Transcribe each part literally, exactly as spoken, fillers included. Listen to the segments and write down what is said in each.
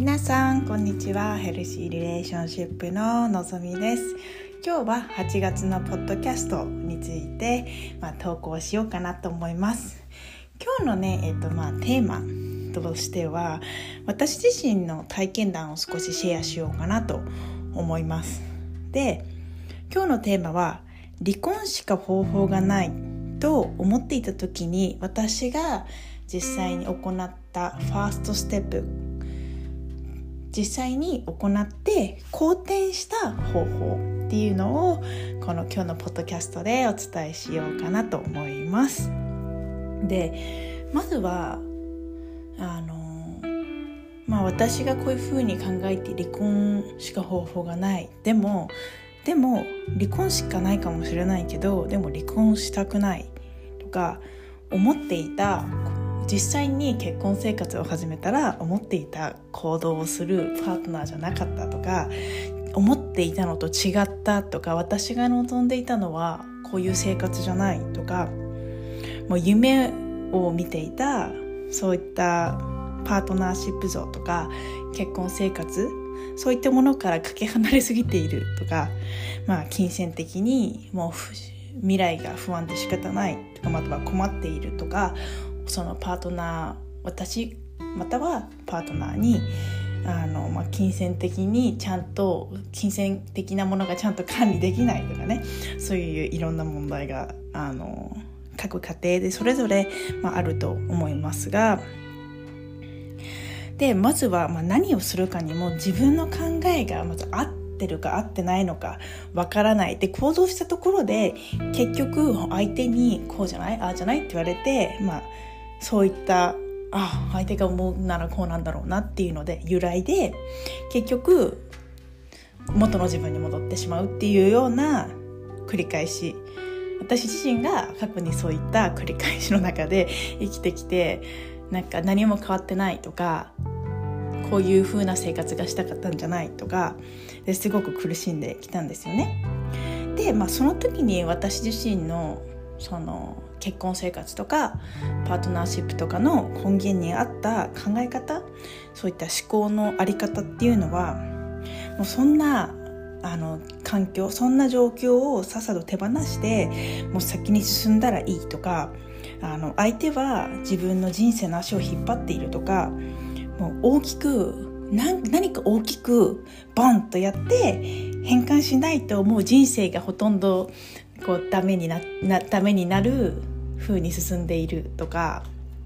皆さんこんにちは。ヘルシーリレーションシップののぞみです。今日ははちがつのポッドキャストについて、まあ、投稿しようかなと思います。今日のね、えっとまあ、テーマとしては私自身の体験談を少しシェアしようかなと思います。で、今日のテーマは離婚しか方法がないと思っていた時に私が実際に行ったファーストステップ、実際に行って好転した方法っていうのをこの今日のポッドキャストでお伝えしようかなと思います。で、まずはあのまあ私がこういうふうに考えて離婚しか方法がない、でもでも離婚しかないかもしれないけどでも離婚したくないとか思っていた、実際に結婚生活を始めたら思っていた行動をするパートナーじゃなかったとか、思っていたのと違ったとか、私が望んでいたのはこういう生活じゃないとか、もう夢を見ていたそういったパートナーシップ像とか結婚生活、そういったものからかけ離れすぎているとか、まあ、金銭的にもう未来が不安で仕方ないとか、または困っているとか、そのパートナー、私またはパートナーにあの、まあ、金銭的にちゃんと金銭的なものがちゃんと管理できないとかね、そういういろんな問題があの各家庭でそれぞれ、まあ、あると思いますが、でまずは、まあ、何をするかにも自分の考えがまず合ってるか合ってないのかわからない。で、行動したところで結局相手にこうじゃないああじゃないって言われて、まあそういったあ相手が思うならこうなんだろうなっていうので由来で結局元の自分に戻ってしまうっていうような繰り返し、私自身が過去にそういった繰り返しの中で生きてきて、なんか何も変わってないとか、こういう風な生活がしたかったんじゃないとかですごく苦しんできたんですよね。で、まあ、その時に私自身のその結婚生活とかパートナーシップとかの根源にあった考え方、そういった思考のあり方っていうのは、もうそんなあの環境、そんな状況をさっさと手放してもう先に進んだらいいとか、あの相手は自分の人生の足を引っ張っているとか、もう大きく何, 何か大きくボンとやって変換しないともう人生がほとんどこうダメに な, な, ダメになる風に進んでいるとか、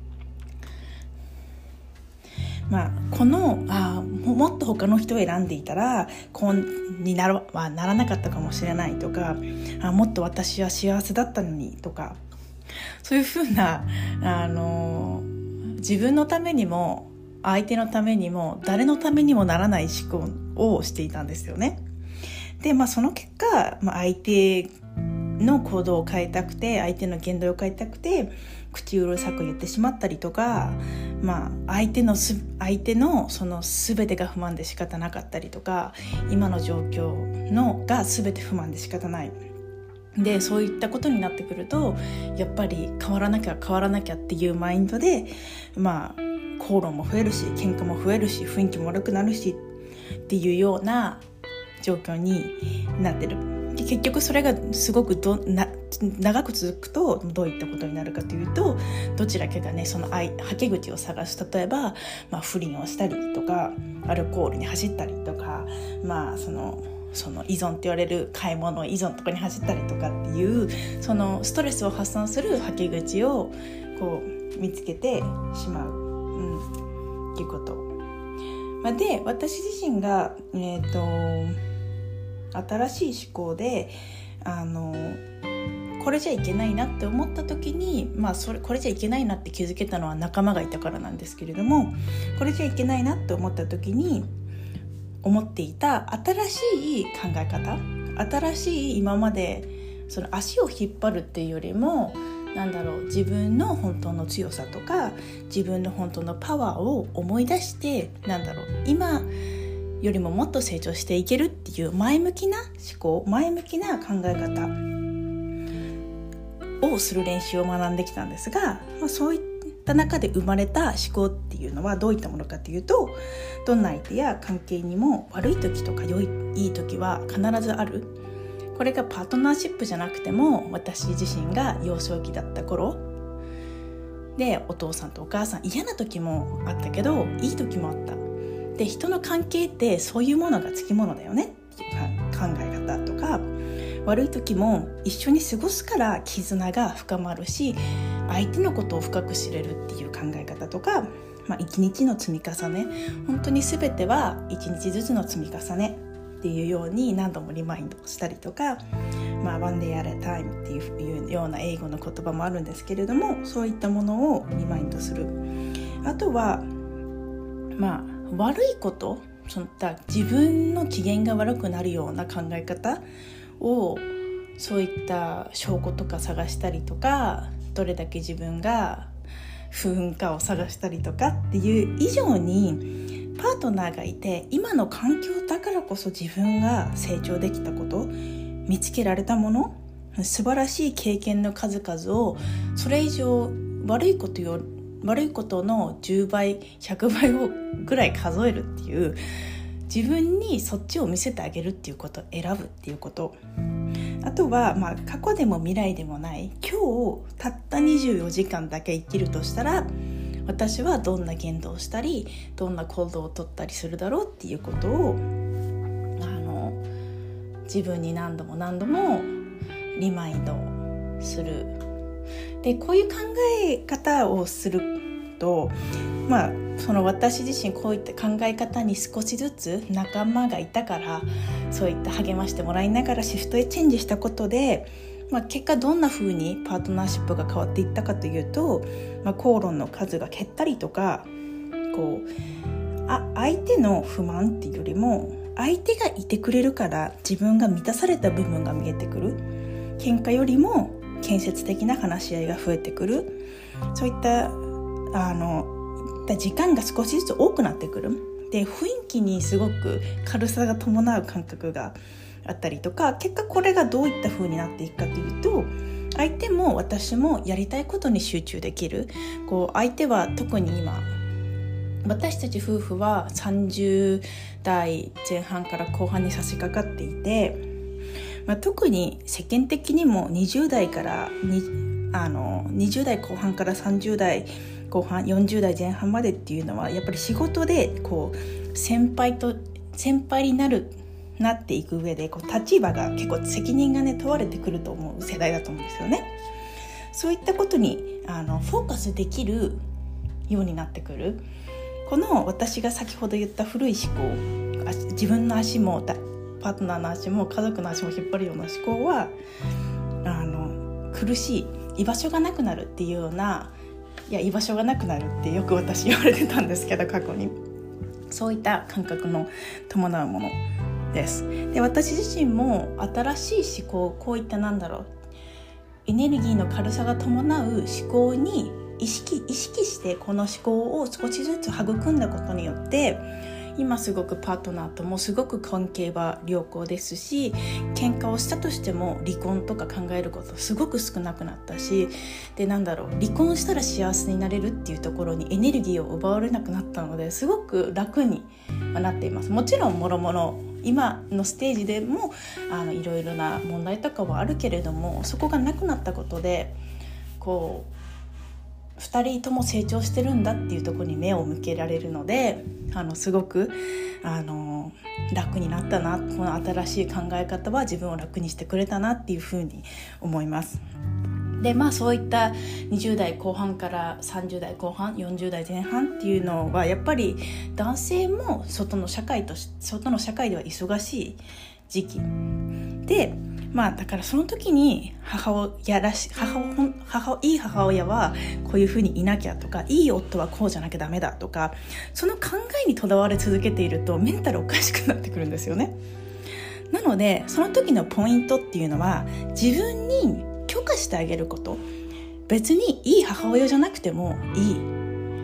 まあ、このあもっと他の人を選んでいたらこうに な, らはならなかったかもしれないとか、あもっと私は幸せだったのにとか、そういう風なあの自分のためにも相手のためにも誰のためにもならない思考をしていたんですよね。で、まあ、その結果、まあ、相手の行動を変えたくて、相手の言動を変えたくて口うるさく言ってしまったりとか、まあ、相手のす相手のその全てが不満で仕方なかったりとか、今の状況のが全て不満で仕方ないで、そういったことになってくるとやっぱり変わらなきゃ変わらなきゃっていうマインドで、まあ口論も増えるし喧嘩も増えるし雰囲気も悪くなるしっていうような状況になってる。で、結局それがすごくどな長く続くとどういったことになるかというと、どちらかがねそのはけ口を探す、例えば、まあ、不倫をしたりとかアルコールに走ったりとか、まあそのその依存って言われる買い物依存とかに走ったりとかっていうそのストレスを発散するはけ口をこう見つけてしまう、うん、っていうこと、まあ、で私自身が、えーと、新しい思考であのこれじゃいけないなって思った時に、まあ、それこれじゃいけないなって気づけたのは仲間がいたからなんですけれども、これじゃいけないなって思った時に思っていた新しい考え方、新しい今までその足を引っ張るっていうよりも、なんだろう、自分の本当の強さとか自分の本当のパワーを思い出して、なんだろう、今よりももっと成長していけるっていう前向きな思考、前向きな考え方をする練習を学んできたんですが、まあ、そういった中で生まれた思考っていうのはどういったものかというと、どんな相手や関係にも悪い時とか良い、いい時は必ずある。これがパートナーシップじゃなくても、私自身が幼少期だった頃で、お父さんとお母さん嫌な時もあったけどいい時もあった。で、人の関係ってそういうものがつきものだよねっていう考え方とか、悪い時も一緒に過ごすから絆が深まるし、相手のことを深く知れるっていう考え方とか、まあ、一日の積み重ね、本当に全ては一日ずつの積み重ねっていうように何度もリマインドしたりとか、まあ、one day at a time っていうような英語の言葉もあるんですけれども、そういったものをリマインドする。あとは、まあ、悪いこと、そういった自分の機嫌が悪くなるような考え方を、そういった証拠とか探したりとか、どれだけ自分が不運かを探したりとかっていう以上に、パートナーがいて今の環境だからこそ自分が成長できたこと、見つけられたもの、素晴らしい経験の数々を、それ以上悪いことよ悪いことのじゅうばいひゃくばいをぐらい数えるっていう、自分にそっちを見せてあげるっていうことを選ぶっていうこと。あとは、まあ、過去でも未来でもない今日たったにじゅうよじかんだけ生きるとしたら、私はどんな言動をしたりどんな行動をとったりするだろうっていうことを、あの自分に何度も何度もリマインドする。で、こういう考え方をすると、まあ、その私自身こういった考え方に少しずつ仲間がいたから、そういった励ましてもらいながらシフトへチェンジしたことで、まあ、結果どんな風にパートナーシップが変わっていったかというと、まあ、口論の数が減ったりとか、こうあ相手の不満っていうよりも相手がいてくれるから自分が満たされた部分が見えてくる。喧嘩よりも建設的な話し合いが増えてくる。そういったあの時間が少しずつ多くなってくる。で、雰囲気にすごく軽さが伴う感覚があったりとか、結果これがどういった風になっていくかというと、相手も私もやりたいことに集中できる。こう相手は特に今私たち夫婦はさんじゅうだいぜん半から後半に差し掛かっていて、まあ、特に世間的にもにじゅう代からにあのにじゅう代後半からさんじゅう代後半よんじゅう代前半までっていうのはやっぱり仕事でこう先輩と先輩になるなっていく上でこう立場が結構責任がね問われてくると思う世代だと思うんですよね。そういったことにあのフォーカスできるようになってくる。この私が先ほど言った古い思考、自分の足もパートナーの足も家族の足も引っ張るような思考はあの苦しい、居場所がなくなるっていうような、いや居場所がなくなるってよく私言われてたんですけど、過去にそういった感覚の伴うものです。で、私自身も新しい思考、こういったなんだろうエネルギーの軽さが伴う思考に意識、意識してこの思考を少しずつ育んだことによって今すごくパートナーともすごく関係は良好ですし、喧嘩をしたとしても離婚とか考えることすごく少なくなったし、でなんだろう離婚したら幸せになれるっていうところにエネルギーを奪われなくなったので、すごく楽になっています。もちろんもろもろ今のステージでもあのいろいろな問題とかはあるけれども、そこがなくなったことでこうふたりとも成長してるんだっていうところに目を向けられるので、あのすごくあの楽になったな、この新しい考え方は自分を楽にしてくれたなっていうふうに思います。でまあそういったにじゅう代後半からさんじゅう代後半よんじゅう代前半っていうのはやっぱり男性も外の社会とし外の社会では忙しい時期で、まあだからその時に母親らし母母いい母親はこういう風にいなきゃとか、いい夫はこうじゃなきゃダメだとか、その考えにとらわれ続けているとメンタルおかしくなってくるんですよね。なのでその時のポイントっていうのは自分に許可してあげること。別にいい母親じゃなくてもいい。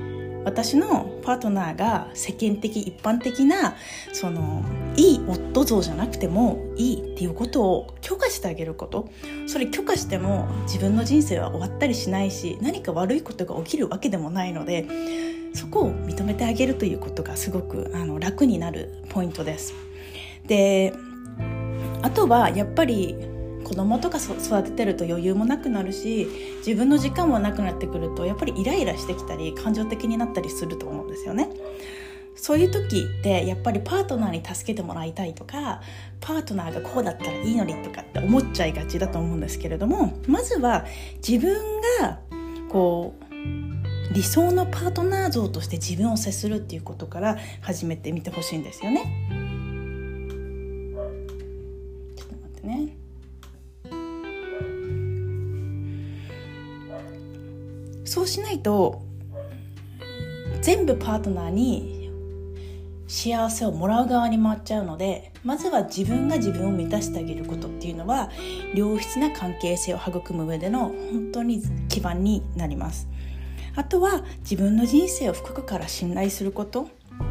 私のパートナーが世間的一般的なそのいい夫像じゃなくてもいいっていうことを許可してあげること、それ許可しても自分の人生は終わったりしないし、何か悪いことが起きるわけでもないので、そこを認めてあげるということがすごくあの楽になるポイントです。で、あとはやっぱり子供とか育ててると余裕もなくなるし、自分の時間もなくなってくるとやっぱりイライラしてきたり感情的になったりすると思うんですよね。そういう時ってやっぱりパートナーに助けてもらいたいとか、パートナーがこうだったらいいのにとかって思っちゃいがちだと思うんですけれども、まずは自分がこう理想のパートナー像として自分を接するっていうことから始めてみてほしいんですよね。ちょっと待ってね。そうしないと全部パートナーに幸せをもらう側に回っちゃうので、まずは自分が自分を満たしてあげることっていうのは良質な関係性を育む上での本当に基盤になります。あとは自分の人生を深くから信頼すること。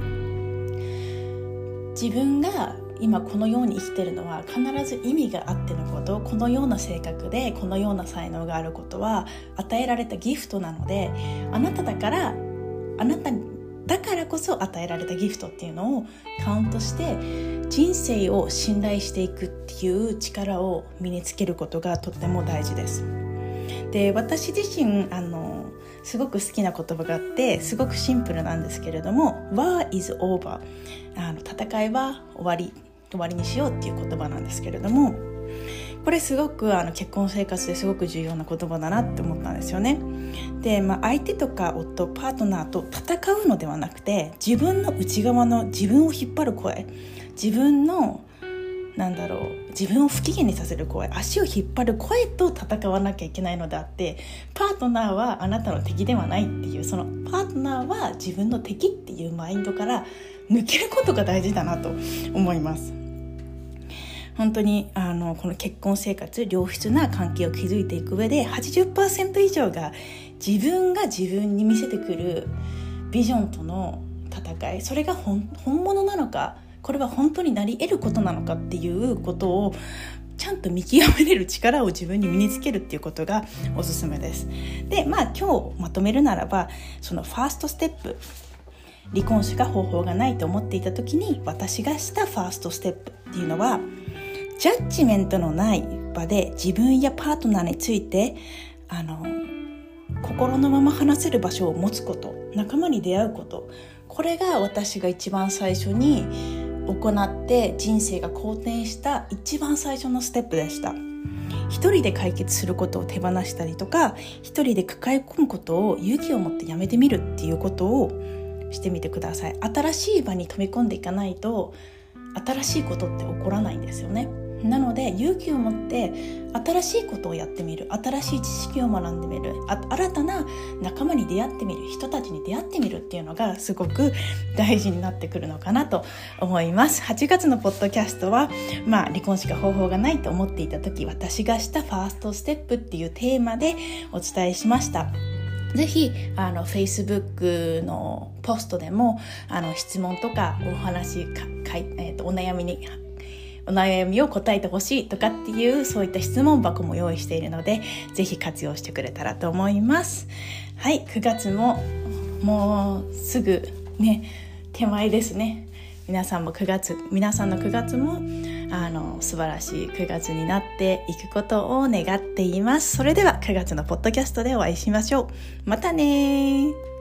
自分が今このように生きてるのは必ず意味があってのこと、このような性格でこのような才能があることは与えられたギフトなので、あなただからあなただからこそ与えられたギフトっていうのをカウントして人生を信頼していくっていう力を身につけることがとっても大事です。で、私自身あのすごく好きな言葉があって、すごくシンプルなんですけれども War is over、 あの戦いは終わり終わりにしようっていう言葉なんですけれども、これすごくあの結婚生活ですごく重要な言葉だなって思ったんですよね。で、まあ、相手とか夫、パートナーと戦うのではなくて、自分の内側の自分を引っ張る声、自分のなんだろう自分を不機嫌にさせる声、足を引っ張る声と戦わなきゃいけないのであって、パートナーはあなたの敵ではないっていう、そのパートナーは自分の敵っていうマインドから抜けることが大事だなと思います。本当にあのこの結婚生活、良質な関係を築いていく上で はちじゅっパーセント 以上が自分が自分に見せてくるビジョンとの戦い、それが 本, 本物なのか、これは本当になり得ることなのかっていうことをちゃんと見極めれる力を自分に身につけるっていうことがおすすめです。で、まあ今日まとめるならば、そのファーストステップ、離婚しか方法がないと思っていた時に私がしたファーストステップっていうのは、ジャッジメントのない場で自分やパートナーについてあの心のまま話せる場所を持つこと、仲間に出会うこと、これが私が一番最初に行って人生が好転した一番最初のステップでした。一人で解決することを手放したりとか、一人で抱え込むことを勇気を持ってやめてみるっていうことをしてみてください。新しい場に飛び込んでいかないと新しいことって起こらないんですよね。なので勇気を持って新しいことをやってみる、新しい知識を学んでみる、あ新たな仲間に出会ってみる、人たちに出会ってみるっていうのがすごく大事になってくるのかなと思います。はちがつのポッドキャストは、まあ、離婚しか方法がないと思っていた時、私がしたファーストステップっていうテーマでお伝えしました。ぜひあの Facebook のポストでもあの質問とかお話かかい、えーと、お悩みにお悩みを答えてほしいとかっていうそういった質問箱も用意しているので、ぜひ活用してくれたらと思います。はい、くがつももうすぐね手前ですね。皆さんもくがつ、皆さんのくがつもあの素晴らしいくがつになっていくことを願っています。それではくがつのポッドキャストでお会いしましょう。またね。